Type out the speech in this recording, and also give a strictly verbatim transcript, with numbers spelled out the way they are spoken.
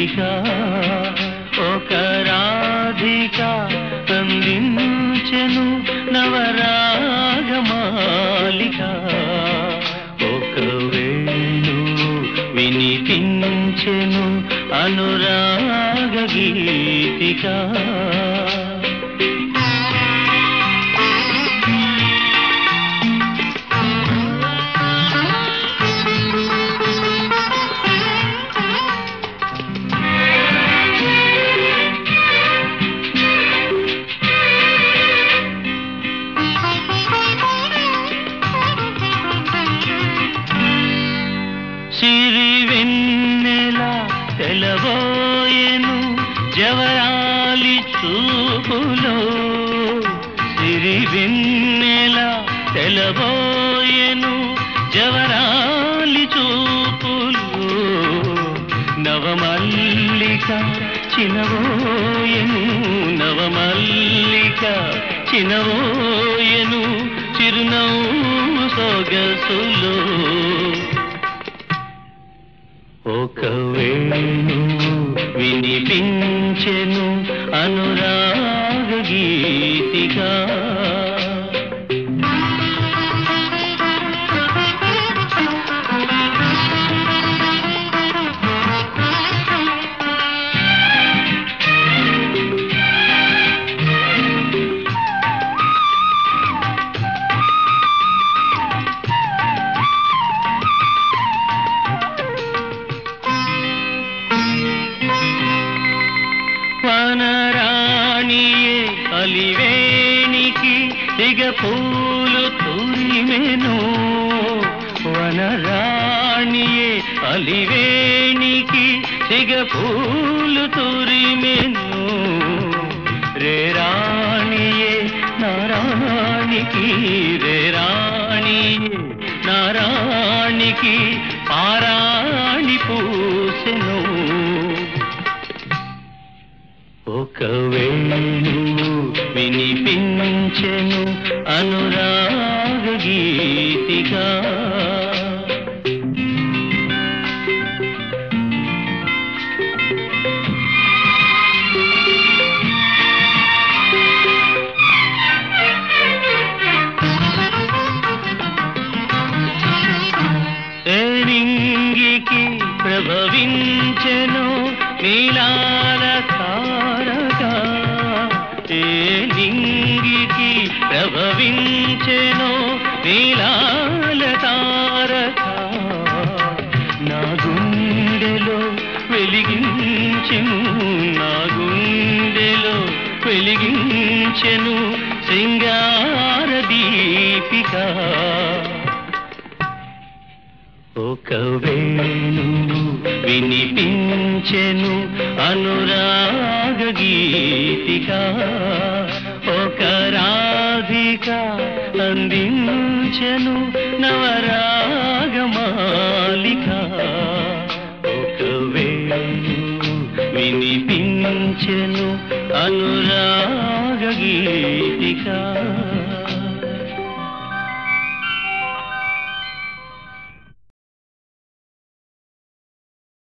గీతిక ఒక రాధిక అందించెను నవరాగమాలిక ఒక వేణు వినిపించెను అనురాగ గీతిక సిరివెన్నెల తెలబోయెను జవరాలి చూపులో సిరివెన్నెల తెలబోయెను జవరాలి చూపులో నవమల్లిక చినవోయెను నవమల్లిక చినవోయెను చిరునవ్వు సొగసులో ఒక వేణు వినిపించెను అనురాగ గీతిక వనరాణియే అలివేణికి సిగ పూలు తూరిమెను వనరాణియే అలివేణికి సిగ పూలు తూరిమెను రే రాణియే నారాణికి రే రాణియే నారాణికి పారాణి పూసెను ఒక వేణు వినిపించెను అనురాగ గీతిక నింగికి ప్రభవించెను నీలాల తారక ఏ లింగికి ప్రభవించెను నీలాల తారక నా గుండెలో వెలిగించెను నా గుండెలో వెలిగించెను సింగార దీపిక ఒక వేణు వినిపించెను అనురాగ గీతిక ఒక రాధిక అందించెను నవరాగమాలిక ఒక వేణు వినిపించెను అనురాగ గీతిక